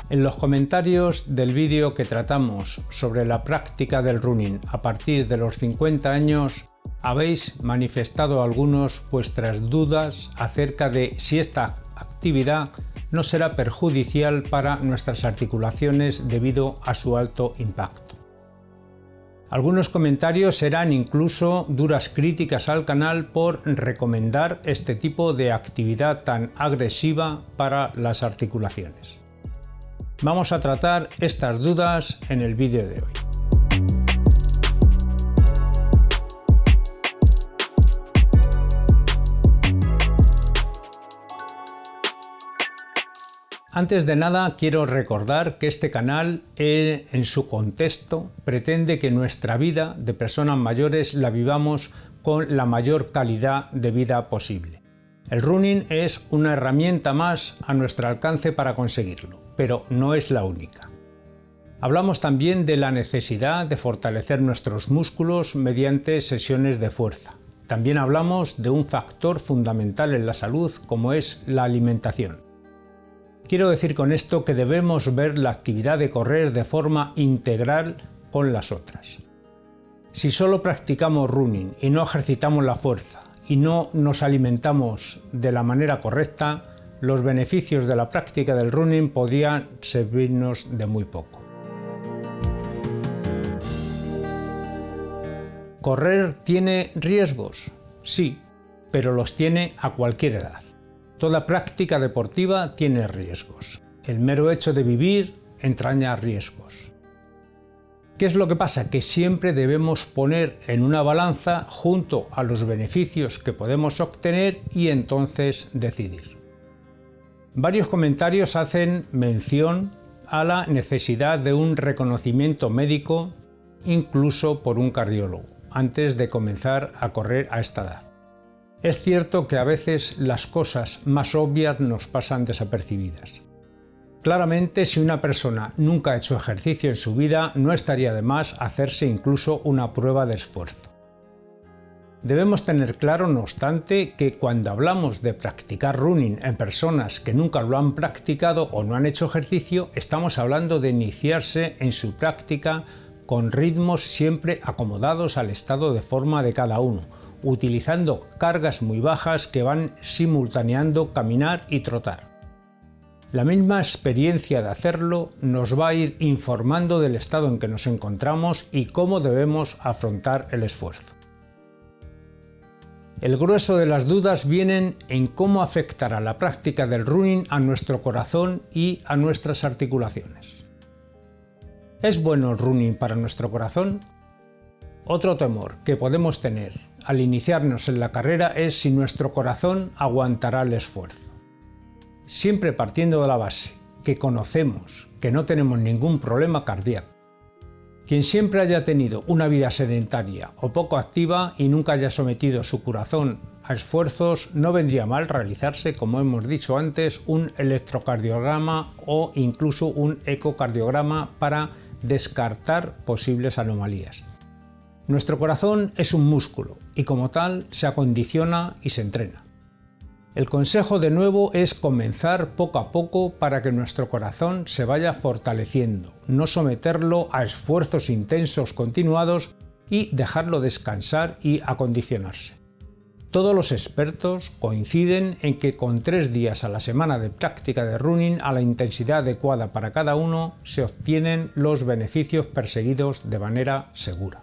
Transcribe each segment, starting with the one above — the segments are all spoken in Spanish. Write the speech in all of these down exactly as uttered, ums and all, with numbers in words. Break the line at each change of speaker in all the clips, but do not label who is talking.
En los comentarios del vídeo que tratamos sobre la práctica del running a partir de los cincuenta años, habéis manifestado algunos vuestras dudas acerca de si esta actividad no será perjudicial para nuestras articulaciones debido a su alto impacto. Algunos comentarios eran incluso duras críticas al canal por recomendar este tipo de actividad tan agresiva para las articulaciones. Vamos a tratar estas dudas en el vídeo de hoy. Antes de nada, quiero recordar que este canal, en su contexto, pretende que nuestra vida de personas mayores la vivamos con la mayor calidad de vida posible. El running es una herramienta más a nuestro alcance para conseguirlo, pero no es la única. Hablamos también de la necesidad de fortalecer nuestros músculos mediante sesiones de fuerza. También hablamos de un factor fundamental en la salud como es la alimentación. Quiero decir con esto que debemos ver la actividad de correr de forma integral con las otras. Si solo practicamos running y no ejercitamos la fuerza y no nos alimentamos de la manera correcta, los beneficios de la práctica del running podrían servirnos de muy poco. ¿Correr tiene riesgos? Sí, pero los tiene a cualquier edad. Toda práctica deportiva tiene riesgos. El mero hecho de vivir entraña riesgos. ¿Qué es lo que pasa? Que siempre debemos poner en una balanza junto a los beneficios que podemos obtener y entonces decidir. Varios comentarios hacen mención a la necesidad de un reconocimiento médico, incluso por un cardiólogo, antes de comenzar a correr a esta edad. Es cierto que a veces las cosas más obvias nos pasan desapercibidas. Claramente, si una persona nunca ha hecho ejercicio en su vida, no estaría de más hacerse incluso una prueba de esfuerzo. Debemos tener claro, no obstante, que cuando hablamos de practicar running en personas que nunca lo han practicado o no han hecho ejercicio, estamos hablando de iniciarse en su práctica con ritmos siempre acomodados al estado de forma de cada uno, utilizando cargas muy bajas que van simultaneando caminar y trotar. La misma experiencia de hacerlo nos va a ir informando del estado en que nos encontramos y cómo debemos afrontar el esfuerzo. El grueso de las dudas vienen en cómo afectará la práctica del running a nuestro corazón y a nuestras articulaciones. ¿Es bueno el running para nuestro corazón? Otro temor que podemos tener al iniciarnos en la carrera es si nuestro corazón aguantará el esfuerzo. Siempre partiendo de la base que conocemos que no tenemos ningún problema cardíaco. Quien siempre haya tenido una vida sedentaria o poco activa y nunca haya sometido su corazón a esfuerzos, no vendría mal realizarse, como hemos dicho antes, un electrocardiograma o incluso un ecocardiograma para descartar posibles anomalías. Nuestro corazón es un músculo y como tal se acondiciona y se entrena. El consejo de nuevo es comenzar poco a poco para que nuestro corazón se vaya fortaleciendo, no someterlo a esfuerzos intensos continuados y dejarlo descansar y acondicionarse. Todos los expertos coinciden en que con tres días a la semana de práctica de running a la intensidad adecuada para cada uno se obtienen los beneficios perseguidos de manera segura.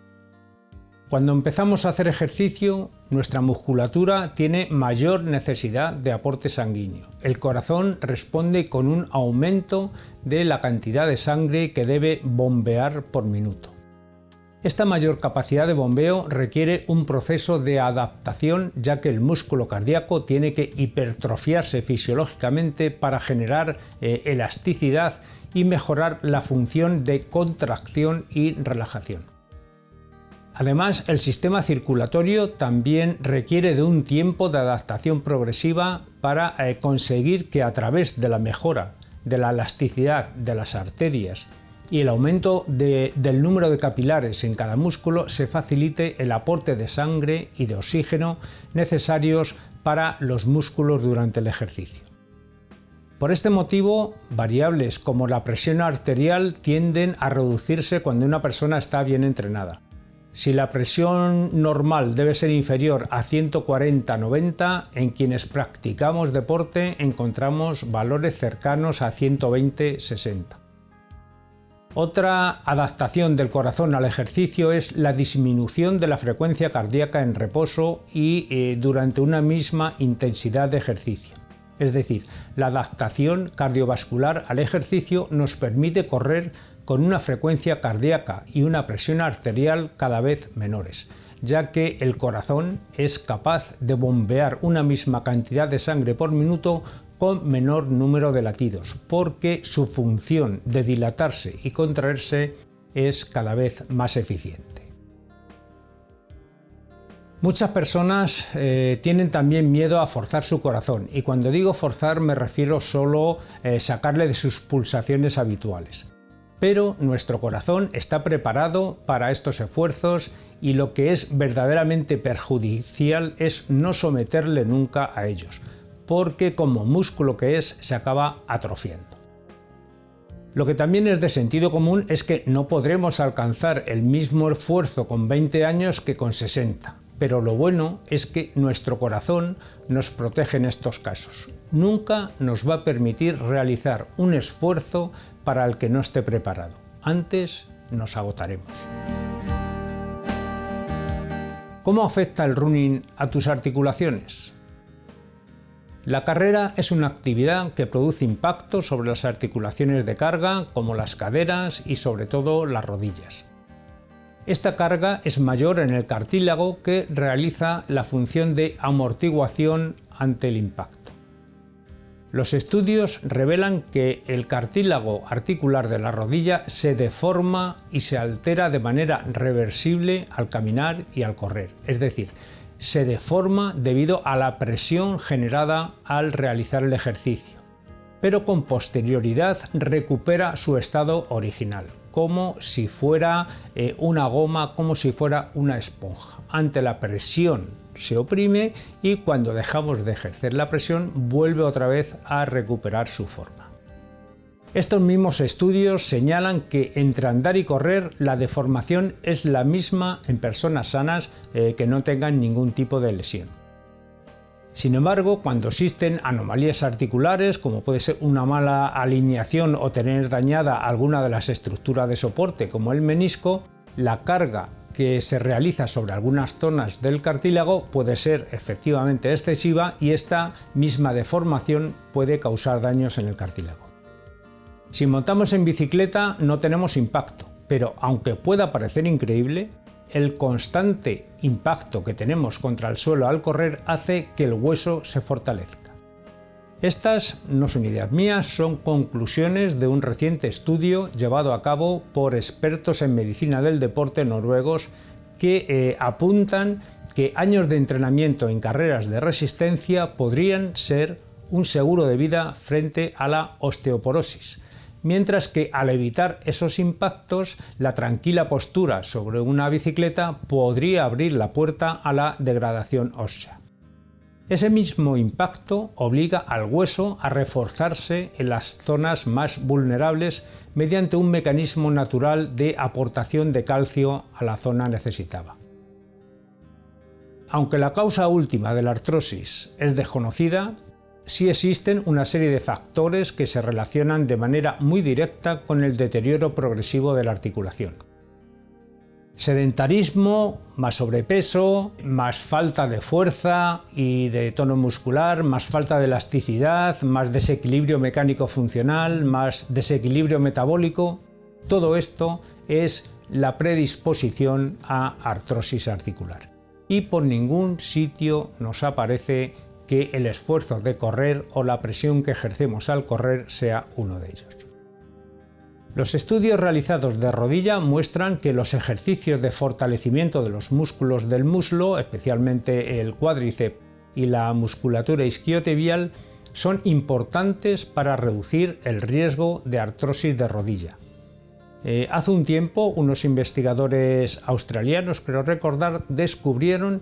Cuando empezamos a hacer ejercicio, nuestra musculatura tiene mayor necesidad de aporte sanguíneo. El corazón responde con un aumento de la cantidad de sangre que debe bombear por minuto. Esta mayor capacidad de bombeo requiere un proceso de adaptación, ya que el músculo cardíaco tiene que hipertrofiarse fisiológicamente para generar eh, elasticidad y mejorar la función de contracción y relajación. Además, el sistema circulatorio también requiere de un tiempo de adaptación progresiva para eh, conseguir que a través de la mejora de la elasticidad de las arterias y el aumento de, del número de capilares en cada músculo se facilite el aporte de sangre y de oxígeno necesarios para los músculos durante el ejercicio. Por este motivo, variables como la presión arterial tienden a reducirse cuando una persona está bien entrenada. Si la presión normal debe ser inferior a ciento cuarenta noventa, en quienes practicamos deporte encontramos valores cercanos a ciento veinte sesenta. Otra adaptación del corazón al ejercicio es la disminución de la frecuencia cardíaca en reposo y eh, durante una misma intensidad de ejercicio. Es decir, la adaptación cardiovascular al ejercicio nos permite correr con una frecuencia cardíaca y una presión arterial cada vez menores, ya que el corazón es capaz de bombear una misma cantidad de sangre por minuto con menor número de latidos, porque su función de dilatarse y contraerse es cada vez más eficiente. Muchas personas eh, tienen también miedo a forzar su corazón, y cuando digo forzar me refiero solo a eh, sacarle de sus pulsaciones habituales. Pero nuestro corazón está preparado para estos esfuerzos y lo que es verdaderamente perjudicial es no someterle nunca a ellos, porque como músculo que es se acaba atrofiando. Lo que también es de sentido común es que no podremos alcanzar el mismo esfuerzo con veinte años que con sesenta, pero lo bueno es que nuestro corazón nos protege en estos casos. Nunca nos va a permitir realizar un esfuerzo para el que no esté preparado. Antes nos agotaremos. ¿Cómo afecta el running a tus articulaciones? La carrera es una actividad que produce impacto sobre las articulaciones de carga, como las caderas y sobre todo las rodillas. Esta carga es mayor en el cartílago, que realiza la función de amortiguación ante el impacto. Los estudios revelan que el cartílago articular de la rodilla se deforma y se altera de manera reversible al caminar y al correr, es decir, se deforma debido a la presión generada al realizar el ejercicio, pero con posterioridad recupera su estado original, como si fuera eh, una goma, como si fuera una esponja. Ante la presión se oprime y cuando dejamos de ejercer la presión vuelve otra vez a recuperar su forma. Estos mismos estudios señalan que entre andar y correr la deformación es la misma en personas sanas eh, que no tengan ningún tipo de lesión. Sin embargo, cuando existen anomalías articulares, como puede ser una mala alineación o tener dañada alguna de las estructuras de soporte, como el menisco, la carga que se realiza sobre algunas zonas del cartílago puede ser efectivamente excesiva y esta misma deformación puede causar daños en el cartílago. Si montamos en bicicleta no tenemos impacto, pero aunque pueda parecer increíble, el constante impacto que tenemos contra el suelo al correr hace que el hueso se fortalezca. Estas no son ideas mías, son conclusiones de un reciente estudio llevado a cabo por expertos en medicina del deporte noruegos que eh, apuntan que años de entrenamiento en carreras de resistencia podrían ser un seguro de vida frente a la osteoporosis, mientras que al evitar esos impactos, la tranquila postura sobre una bicicleta podría abrir la puerta a la degradación ósea. Ese mismo impacto obliga al hueso a reforzarse en las zonas más vulnerables mediante un mecanismo natural de aportación de calcio a la zona necesitada. Aunque la causa última de la artrosis es desconocida, sí existen una serie de factores que se relacionan de manera muy directa con el deterioro progresivo de la articulación. Sedentarismo, más sobrepeso, más falta de fuerza y de tono muscular, más falta de elasticidad, más desequilibrio mecánico funcional, más desequilibrio metabólico. Todo esto es la predisposición a artrosis articular. Y por ningún sitio nos aparece que el esfuerzo de correr o la presión que ejercemos al correr sea uno de ellos. Los estudios realizados de rodilla muestran que los ejercicios de fortalecimiento de los músculos del muslo, especialmente el cuádriceps y la musculatura isquiotibial, son importantes para reducir el riesgo de artrosis de rodilla. Eh, hace un tiempo, unos investigadores australianos, creo recordar, descubrieron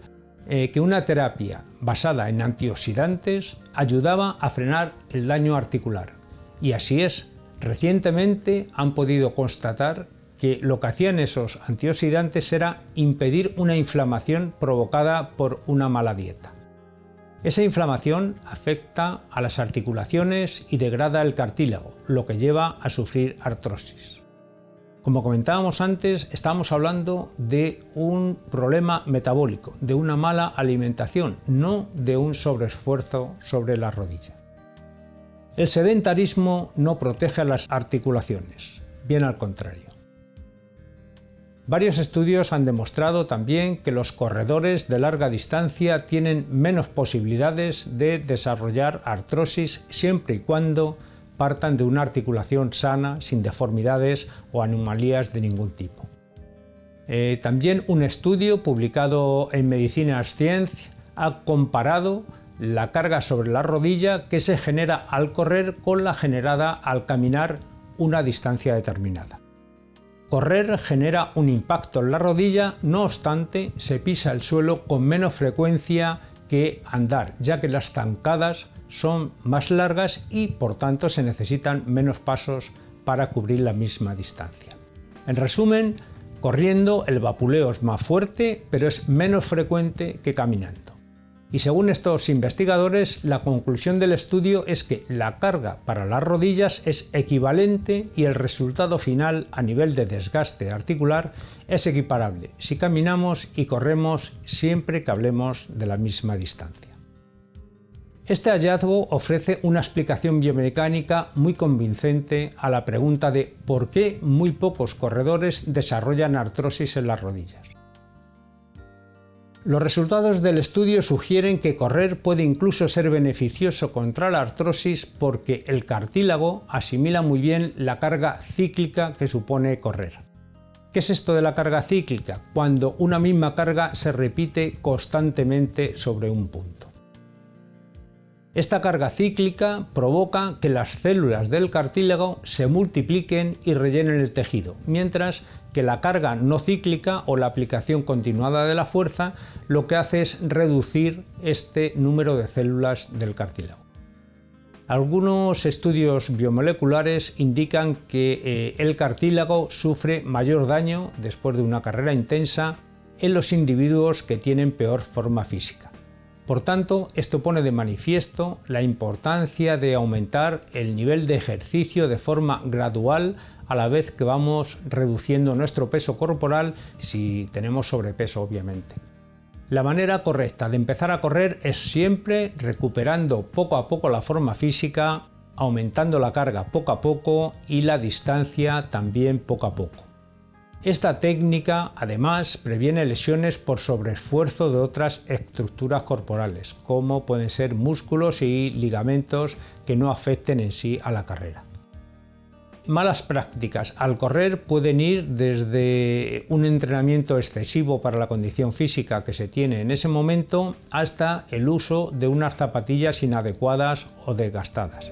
eh, que una terapia basada en antioxidantes ayudaba a frenar el daño articular. Y así es, recientemente han podido constatar que lo que hacían esos antioxidantes era impedir una inflamación provocada por una mala dieta. Esa inflamación afecta a las articulaciones y degrada el cartílago, lo que lleva a sufrir artrosis. Como comentábamos antes, estamos hablando de un problema metabólico, de una mala alimentación, no de un sobreesfuerzo sobre la rodilla. El sedentarismo no protege a las articulaciones, bien al contrario. Varios estudios han demostrado también que los corredores de larga distancia tienen menos posibilidades de desarrollar artrosis siempre y cuando partan de una articulación sana, sin deformidades o anomalías de ningún tipo. Eh, también un estudio publicado en Medicina Science ha comparado la carga sobre la rodilla que se genera al correr con la generada al caminar una distancia determinada. Correr genera un impacto en la rodilla, no obstante, se pisa el suelo con menos frecuencia que andar, ya que las zancadas son más largas y por tanto se necesitan menos pasos para cubrir la misma distancia. En resumen, corriendo el vapuleo es más fuerte, pero es menos frecuente que caminando. Y según estos investigadores, la conclusión del estudio es que la carga para las rodillas es equivalente y el resultado final a nivel de desgaste articular es equiparable si caminamos y corremos siempre que hablemos de la misma distancia. Este hallazgo ofrece una explicación biomecánica muy convincente a la pregunta de por qué muy pocos corredores desarrollan artrosis en las rodillas. Los resultados del estudio sugieren que correr puede incluso ser beneficioso contra la artrosis porque el cartílago asimila muy bien la carga cíclica que supone correr. ¿Qué es esto de la carga cíclica? Cuando una misma carga se repite constantemente sobre un punto. Esta carga cíclica provoca que las células del cartílago se multipliquen y rellenen el tejido, mientras que la carga no cíclica o la aplicación continuada de la fuerza lo que hace es reducir este número de células del cartílago. Algunos estudios biomoleculares indican que eh, el cartílago sufre mayor daño después de una carrera intensa en los individuos que tienen peor forma física. Por tanto, esto pone de manifiesto la importancia de aumentar el nivel de ejercicio de forma gradual a la vez que vamos reduciendo nuestro peso corporal si tenemos sobrepeso, obviamente. La manera correcta de empezar a correr es siempre recuperando poco a poco la forma física, aumentando la carga poco a poco y la distancia también poco a poco. Esta técnica, además, previene lesiones por sobreesfuerzo de otras estructuras corporales, como pueden ser músculos y ligamentos que no afecten en sí a la carrera. Malas prácticas al correr pueden ir desde un entrenamiento excesivo para la condición física que se tiene en ese momento hasta el uso de unas zapatillas inadecuadas o desgastadas.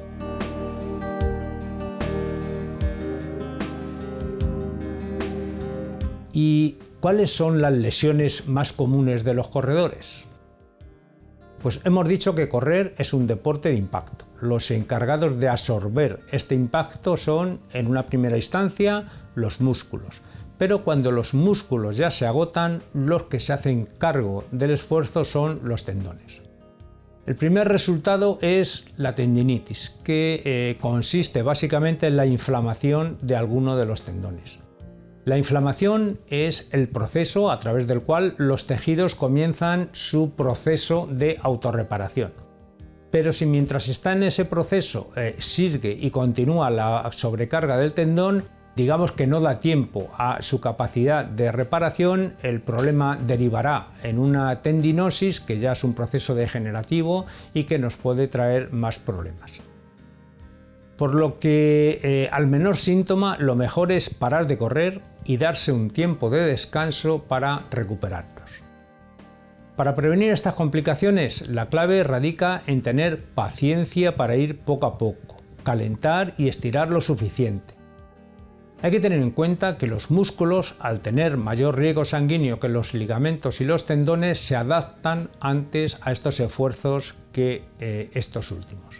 ¿Y cuáles son las lesiones más comunes de los corredores? Pues hemos dicho que correr es un deporte de impacto. Los encargados de absorber este impacto son, en una primera instancia, los músculos. Pero cuando los músculos ya se agotan, los que se hacen cargo del esfuerzo son los tendones. El primer resultado es la tendinitis, que eh, consiste básicamente en la inflamación de alguno de los tendones. La inflamación es el proceso a través del cual los tejidos comienzan su proceso de autorreparación. Pero si mientras está en ese proceso eh, sigue y continúa la sobrecarga del tendón, digamos que no da tiempo a su capacidad de reparación, el problema derivará en una tendinosis, que ya es un proceso degenerativo y que nos puede traer más problemas. Por lo que eh, al menor síntoma lo mejor es parar de correr y darse un tiempo de descanso para recuperarnos. Para prevenir estas complicaciones, la clave radica en tener paciencia para ir poco a poco, calentar y estirar lo suficiente. Hay que tener en cuenta que los músculos, al tener mayor riego sanguíneo que los ligamentos y los tendones, se adaptan antes a estos esfuerzos que eh, estos últimos.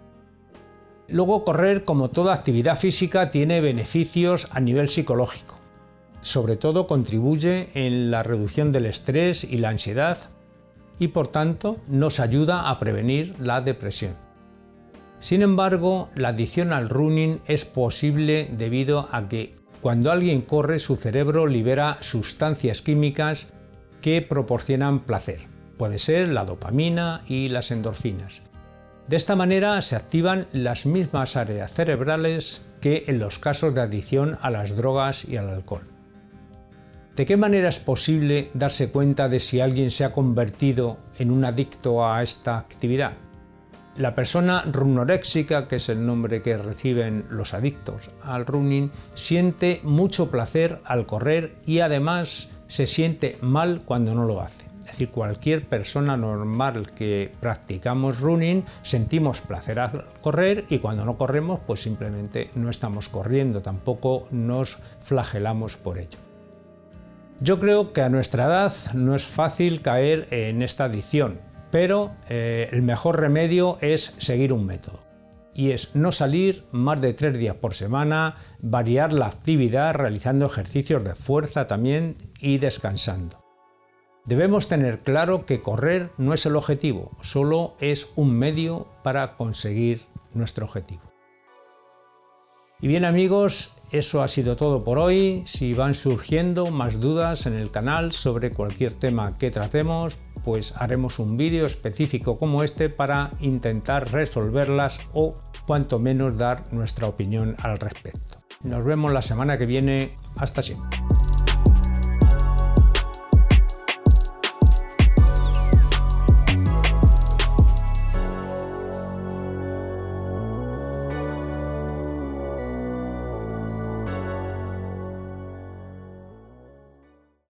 Luego, correr, como toda actividad física, tiene beneficios a nivel psicológico. Sobre todo contribuye en la reducción del estrés y la ansiedad y, por tanto, nos ayuda a prevenir la depresión. Sin embargo, la adicción al running es posible debido a que cuando alguien corre, su cerebro libera sustancias químicas que proporcionan placer. Puede ser la dopamina y las endorfinas. De esta manera se activan las mismas áreas cerebrales que en los casos de adicción a las drogas y al alcohol. ¿De qué manera es posible darse cuenta de si alguien se ha convertido en un adicto a esta actividad? La persona runoréxica, que es el nombre que reciben los adictos al running, siente mucho placer al correr y además se siente mal cuando no lo hace. Es decir, cualquier persona normal que practicamos running sentimos placer al correr y cuando no corremos pues simplemente no estamos corriendo, tampoco nos flagelamos por ello. Yo creo que a nuestra edad no es fácil caer en esta adicción, pero eh, el mejor remedio es seguir un método. Y es no salir más de tres días por semana, variar la actividad realizando ejercicios de fuerza también y descansando. Debemos tener claro que correr no es el objetivo, solo es un medio para conseguir nuestro objetivo. Y bien amigos, eso ha sido todo por hoy. Si van surgiendo más dudas en el canal sobre cualquier tema que tratemos, pues haremos un vídeo específico como este para intentar resolverlas o cuanto menos dar nuestra opinión al respecto. Nos vemos la semana que viene. Hasta siempre.